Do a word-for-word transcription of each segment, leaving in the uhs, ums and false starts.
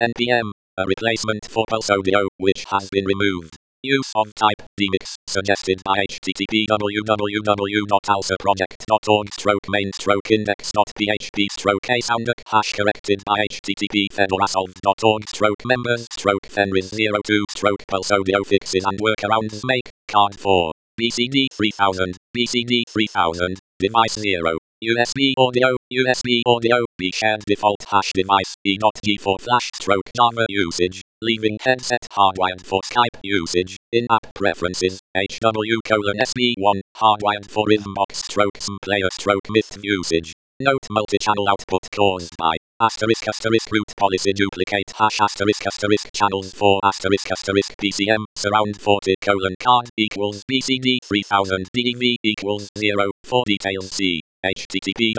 N P M, a replacement for Pulse Audio, which has been removed. Use of type DMix, suggested by http www.alsaproject.org stroke main stroke index.php stroke assounduk hash corrected by http fedorasolved.org stroke members stroke fenris zero two stroke Pulse Audio fixes and workarounds make card four B C D three thousand B C D three thousand device zero U S B audio, U S B audio, B shared default hash device, E dot G for flash stroke Java usage, leaving headset hardwired for Skype usage, in-app preferences, H W colon S B one, hardwired for Rhythmbox stroke some player stroke Myth usage. Note multi-channel output caused by asterisk asterisk root policy duplicate hash asterisk asterisk channels for asterisk asterisk P C M surround forty colon card equals B C D three thousand D D V equals zero. For details see http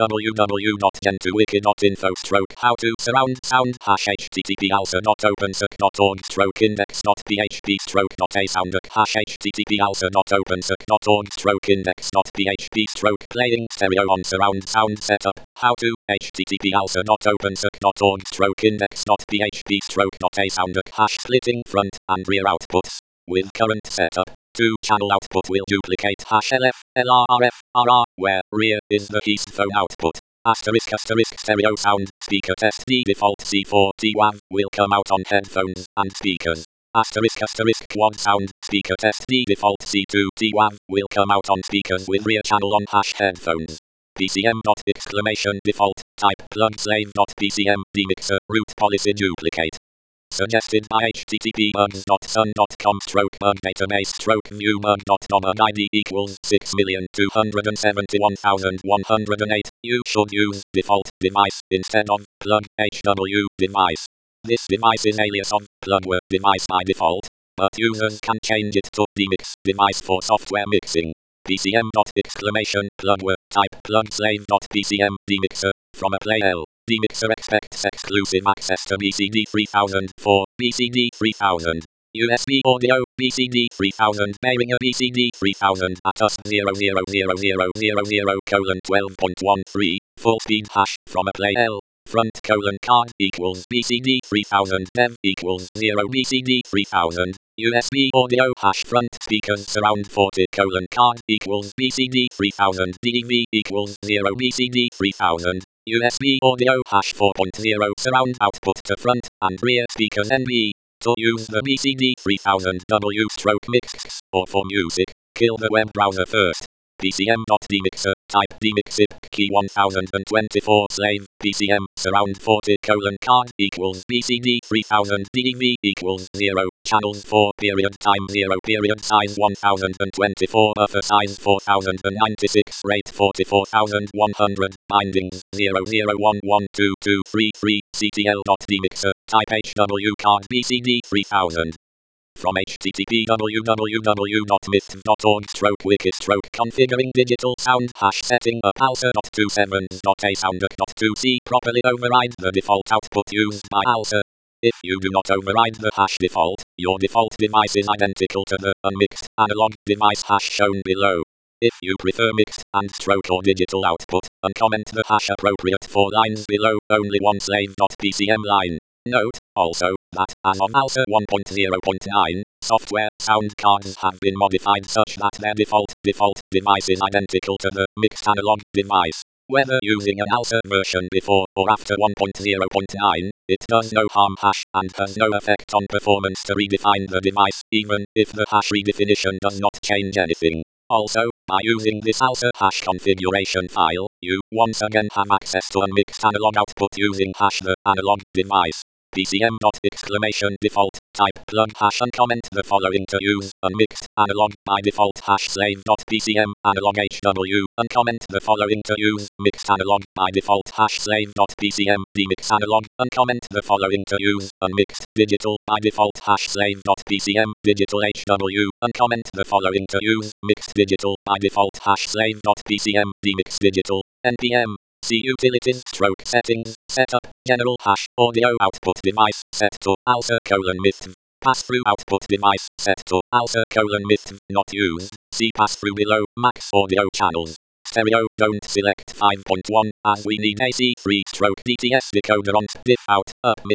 www.gentowiki.info stroke how to surround sound hash http alsa.opensoc.org stroke index.php stroke .asounduk hash http alsa.opensoc.org stroke index.php stroke playing stereo on surround sound setup how to http alsa.opensoc.org stroke index.php stroke .asounduk hash splitting front and rear outputs with current setup. two channel output will duplicate hash L F, L R R F, R R, where rear is the keys phone output. Asterisk asterisk stereo sound, speaker test D default C four T WAV will come out on headphones and speakers. Asterisk asterisk quad sound, speaker test D default C two T WAV will come out on speakers with rear channel on hash headphones. P C M dot exclamation default, type plug slave dot P C M, demixer, root policy duplicate. Suggested by http bugs.sun.com stroke bug database stroke view bug.dom I D equals six million two hundred seventy-one thousand one hundred eight. You should use default device instead of plug H W device. This device is alias of plugware device by default, but users can change it to demix device for software mixing. P C M dot exclamation plugware type plug slave dot P C M demixer from a play L. Demixer expects exclusive access to B C D three thousand for B C D three thousand. U S B audio B C D three thousand bearing a B C D three thousand at U S zero zero zero zero zero zero colon twelve point one three full speed hash from a play L. Front colon card equals B C D three thousand dev equals zero B C D three thousand. U S B audio hash front speakers surround forty colon card equals B C D three thousand D D V equals zero B C D three thousand. U S B audio hash four point zero surround output to front and rear speakers N B. To use the B C D three thousand W stroke mix or for music, kill the web browser first. P C M dot demixer type demixip key one thousand twenty-four slave P C M surround forty colon card equals B C D three thousand D D V equals zero. Channels four period time zero period size one thousand twenty-four buffer size four thousand ninety-six rate forty-four thousand one hundred bindings zero zero one one two two three three C T L dot demixer type H W card B C D three thousand. From http www.myth.org stroke wiki stroke configuring digital sound hash setting up alsa dot twenty-seven dot asounduk dot two c properly override the default output used by alsa. If you do not override the hash default, your default device is identical to the unmixed analog device hash shown below. If you prefer mixed and stroke or digital output, uncomment the hash appropriate for lines below only one slave.pcm line. Note, also, that, as of alsa one point zero point nine, software sound cards have been modified such that their default default device is identical to the mixed analog device. Whether using an alsa version before or after one point zero point nine, it does no harm hash and has no effect on performance to redefine the device, even if the hash redefinition does not change anything. Also, by using this alsa hash configuration file, you once again have access to unmixed analog output using hash the analog device. P C M dot exclamation default type plug hash uncomment the following to use unmixed analog by default hash slave dot pcm analog hw uncomment the following to use mixed analog by default hash slave dot pcm demix analog uncomment the following to use unmixed digital by default hash slave dot pcm digital hw uncomment the following to use mixed digital by default hash slave dot pcm demix digital npm. See utilities stroke settings, setup, general hash, audio output device, set to alsa colon myth. Pass-through output device, set to alsa colon myth, not used. See pass-through below, max audio channels. Stereo, don't select five point one, as we need A C three stroke D T S decoder on diff out, up mix.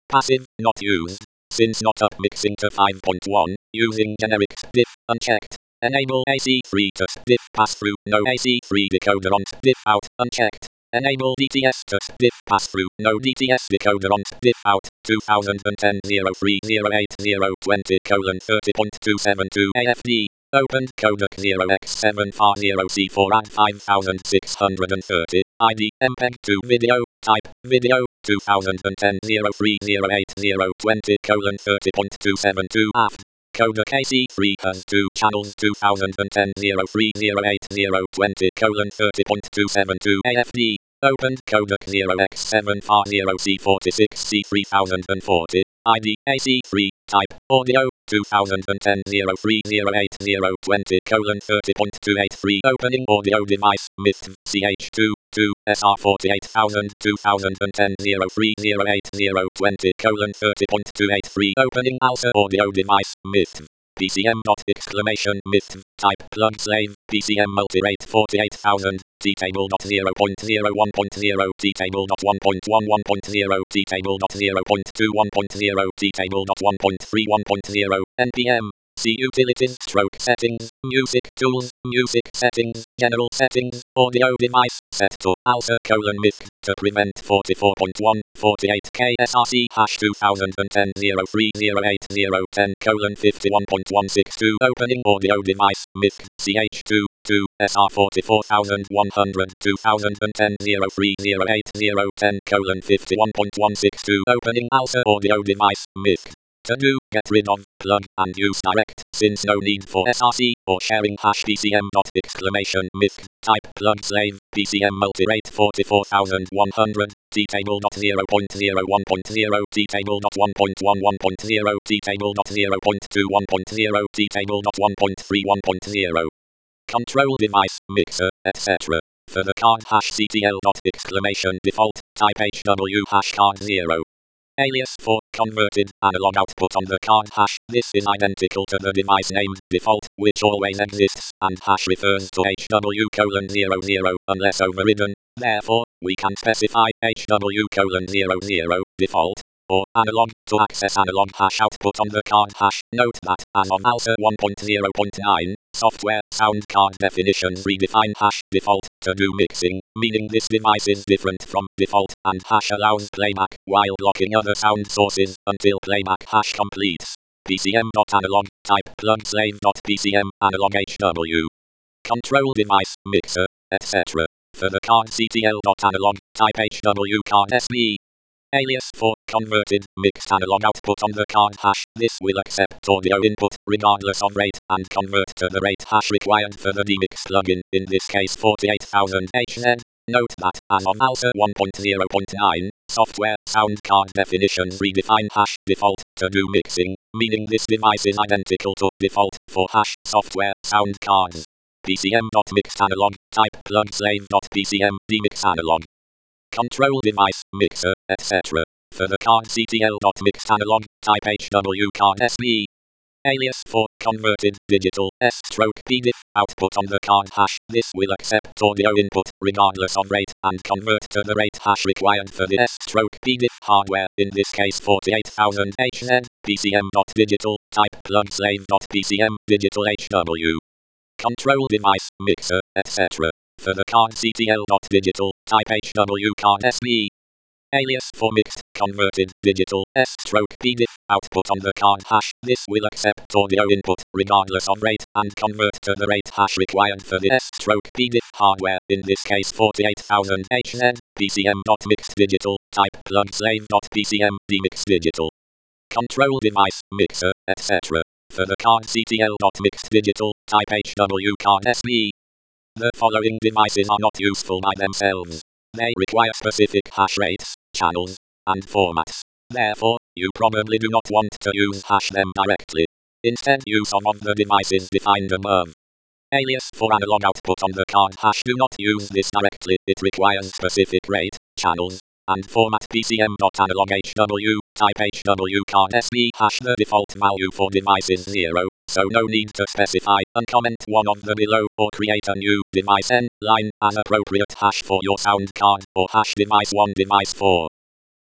Passive, not used. Since not up mixing to five point one, using generic diff, unchecked. Enable A C three to diff pass-through, no A C three decoder on diff out, unchecked. Enable D T S to diff pass-through, no D T S decoder on diff out, twenty ten oh three oh eight oh twenty colon thirty point two seven two A F D. Opened codec zero x seven R zero C four add five thousand six hundred thirty, I D, M P E G two video, type, video, twenty ten oh three oh eight oh twenty colon thirty point two seven two A F D. Codec A C three has two channels twenty ten oh three oh eight oh twenty colon thirty point two seven two A F D. Opened codec zero x seven R zero C forty-six C three thousand forty, I D, A C three, type, audio, twenty ten oh three oh eight oh twenty colon thirty point two eight three opening audio device, M I T V, C H two, two, S R forty-eight thousand twenty ten oh three oh eight oh twenty colon thirty point two eight three opening ALSA audio device, M I T V. P C M dot exclamation M I T V, type plug slave, P C M multirate forty-eight thousand, T-table dot zero point zero one point zero, T-table dot one point one one point zero, T-table dot zero point two one point zero, T-table dot one point three one point zero, N P M. See utilities stroke settings, music tools, music settings, general settings, audio device, set to ALSA colon M I T V to prevent forty-four point one, forty-eight K S R C hash twenty ten oh three oh eight oh ten colon fifty-one point one six two opening audio device, M I T V, C H two, two, S R forty-four thousand one hundred twenty ten oh three oh eight oh ten colon fifty-one point one six two opening ALSA audio device, M I T V. To do, get rid of, plug, and use direct, since no need for S R C, or sharing hash P C M dot exclamation M I T V, type plug slave, P C M multirate forty-four thousand one hundred, T-table dot zero point zero one point zero, T-table dot one point one one point zero, T-table dot zero point two one point zero, T-table dot one point three one point zero. Control device, mixer, et cetera. For the card hash C T L dot exclamation default, type H W hash card zero. Alias for converted analog output on the card hash. This is identical to the device named default, which always exists, and hash refers to H W colon zero zero unless overridden. Therefore, we can specify H W colon zero zero default or analog to access analog hash output on the card hash. Note that, as of ALSA one point zero point nine, software sound card definitions redefine hash default to do mixing, meaning this device is different from default, and hash allows playback while blocking other sound sources until playback hash completes. P C M.analog, type plug slave.pcm, analog H W. Control device, mixer, et cetera. For the card C T L.analog, type H W card S B. Alias for converted mixed analog output on the card hash. This will accept audio input regardless of rate and convert to the rate hash required for the demix plugin, in this case forty-eight thousand H Z. Note that, as of ALSA one point zero point nine, software sound card definitions redefine hash default to do mixing, meaning this device is identical to default for hash software sound cards. P C M.mixedAnalog, type plug slave.pcm, demix analog. Control device, mixer, et cetera. For the card C T L.mixedAnalog, type H W card S B. Alias for converted digital S/P D I F output on the card hash. This will accept audio input regardless of rate and convert to the rate hash required for the S/P D I F hardware, in this case forty-eight thousand H Z. P C M.digital, type plug slave.pcm, digital H W. Control device, mixer, et cetera. For the card C T L.digital, type H W card S B. Alias for mixed, converted, digital, S/P D I F output on the card hash. This will accept audio input regardless of rate and convert to the rate hash required for the S/P D I F hardware, in this case forty-eight thousand H Z. P C M.mixedDigital, type plug slave.pcm, demix digital. Control device, mixer, et cetera. For the card C T L.mixedDigital, type H W card S B. The following devices are not useful by themselves. They require specific hash rates, channels, and formats. Therefore, you probably do not want to use hash them directly. Instead, use some of the devices defined above. Alias for analog output on the card hash. Do not use this directly. It requires specific rate, channels, and format. P C M.analog H W, type H W card S B hash. The default value for device is zero, so no need to specify. Uncomment one of the below, or create a new device N line as appropriate hash for your sound card, or hash device one device four.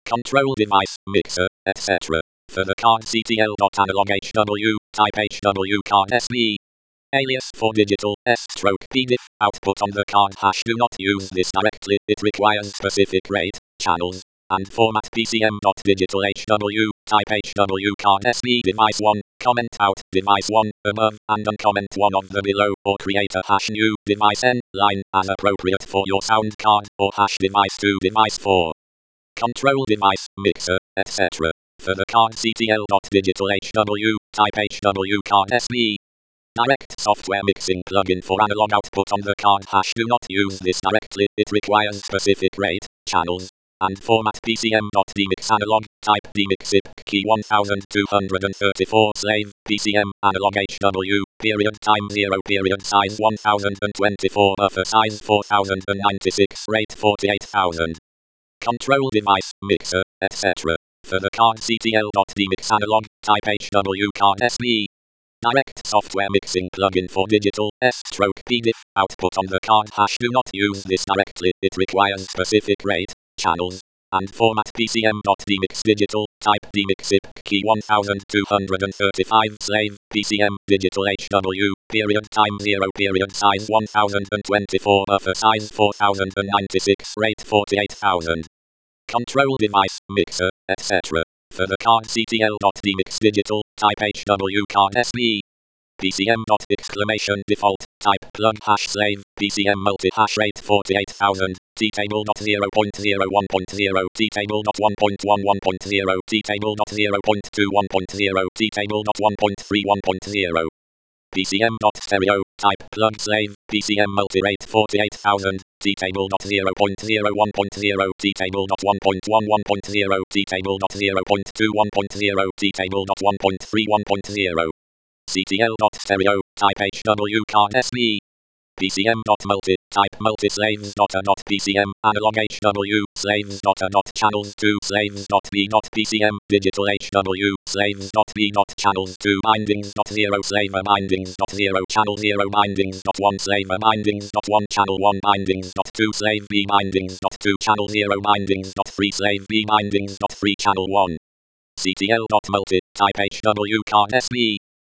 control device, mixer, et cetera. For the card C T L.analog H W, type H W card S B. Alias for digital, S-stroke P D I F, output on the card hash. Do not use this directly, it requires specific rate, channels, and format P C M.digital H W, type H W card S B device one, comment out, device one, above, and uncomment one of the below, or create a hash new, device N, line, as appropriate for your sound card, or hash device two, device four. Control device, mixer, et cetera. For the card C T L.digital H W, type H W card S B. Direct software mixing plugin for analog output on the card hash. Do not use this directly, it requires specific rate, channels, and format P C M.demix analog, type demixip key one thousand two hundred thirty-four slave, P C M, analog H W, period time zero period size one thousand twenty-four buffer size four thousand ninety-six rate forty-eight thousand. Control device, mixer, et cetera. For the card C T L.demix analog, type H W card S B. Direct software mixing plugin for digital, S-stroke P D I F, output on the card hash. Do not use this directly, it requires specific rate, channels, and format P C M.demix digital, type demixip key one thousand two hundred thirty-five slave, P C M, digital H W, period time zero period size one thousand twenty-four buffer size four thousand ninety-six rate forty-eight thousand. Control device, mixer, et cetera. For the card C T L.demix digital, type H W card S B. P C M. Exclamation default, type plug hash slave, P C M multi-hash rate forty-eight thousand, T-table zero point zero one point zero, T-table one point one one point zero, T-table zero point two one point zero, T-table one point three one point zero. P C M. Stereo, type plug slave, P C M multi-rate forty-eight thousand, T-table zero point zero one point zero, T-table one point one one point zero, T-table zero point two one point zero, T-table one point three one point zero. C T L.stereo, type H W card S B. P C M. Multi, type multi slaves. A. P C M, analog H W, slaves. A. Channels two slaves. B. P C M, digital H W, slaves. B. Channels two bindings. Zero slaver bindings. Zero channel zero bindings. One slaver bindings. One channel one bindings. Two slave B bindings. Two channel zero bindings. Three slave B bindings. Three channel one. C T L.multi, type H W card S B.